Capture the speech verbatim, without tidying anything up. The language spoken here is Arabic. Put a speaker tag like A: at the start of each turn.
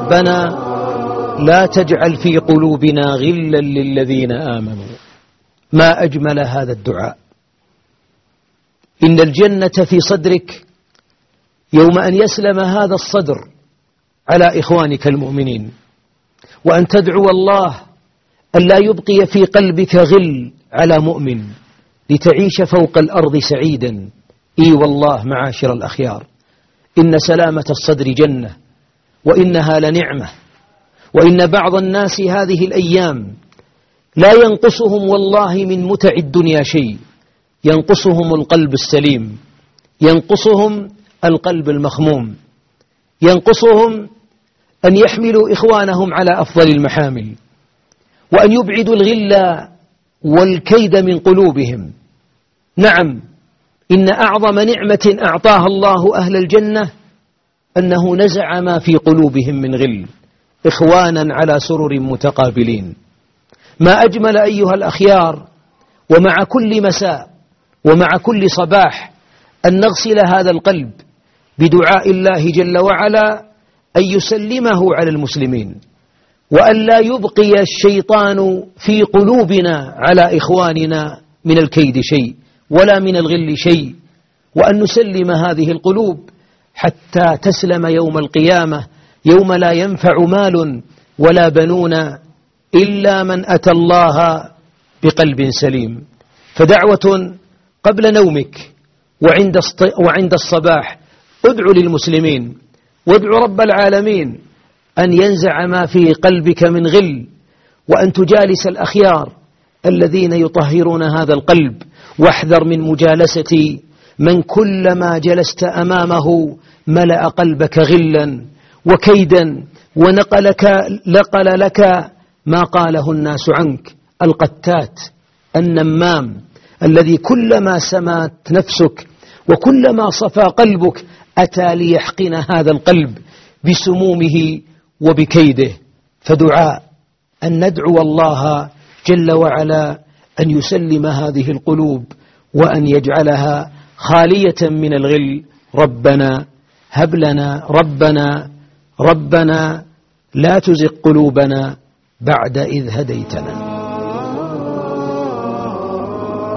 A: ربنا لا تجعل في قلوبنا غلا للذين آمنوا. ما أجمل هذا الدعاء. إن الجنة في صدرك يوم أن يسلم هذا الصدر على إخوانك المؤمنين، وأن تدعو الله أن لا يبقي في قلبك غل على مؤمن، لتعيش فوق الأرض سعيدا. إي والله معاشر الأخيار، إن سلامة الصدر جنة، وإنها لنعمة. وإن بعض الناس هذه الأيام لا ينقصهم والله من متع الدنيا شيء، ينقصهم القلب السليم، ينقصهم القلب المخموم، ينقصهم أن يحملوا إخوانهم على أفضل المحامل، وأن يبعدوا الغل والكيد من قلوبهم. نعم، إن أعظم نعمة أعطاها الله أهل الجنة أنه نزع ما في قلوبهم من غل، إخوانا على سرر متقابلين. ما أجمل أيها الأخيار، ومع كل مساء ومع كل صباح أن نغسل هذا القلب بدعاء الله جل وعلا أن يسلمه على المسلمين، وأن لا يبقي الشيطان في قلوبنا على إخواننا من الكيد شيء ولا من الغل شيء، وأن نسلم هذه القلوب حتى تسلم يوم القيامة، يوم لا ينفع مال ولا بنون إلا من أتى الله بقلب سليم. فدعوة قبل نومك وعند وعند الصباح، ادعو للمسلمين وادعو رب العالمين أن ينزع ما في قلبك من غل، وأن تجالس الأخيار الذين يطهرون هذا القلب. واحذر من مجالسة من كلما جلست أمامه ملأ قلبك غلا وكيدا، ونقلك لقل لك ما قاله الناس عنك، القتات النمام الذي كلما سمت نفسك وكلما صفى قلبك أتى ليحقن هذا القلب بسمومه وبكيده. فدعاء أن ندعو الله جل وعلا أن يسلم هذه القلوب وأن يجعلها خالية من الغل. ربنا هب لنا ربنا ربنا لا تزغ قلوبنا بعد إذ هديتنا.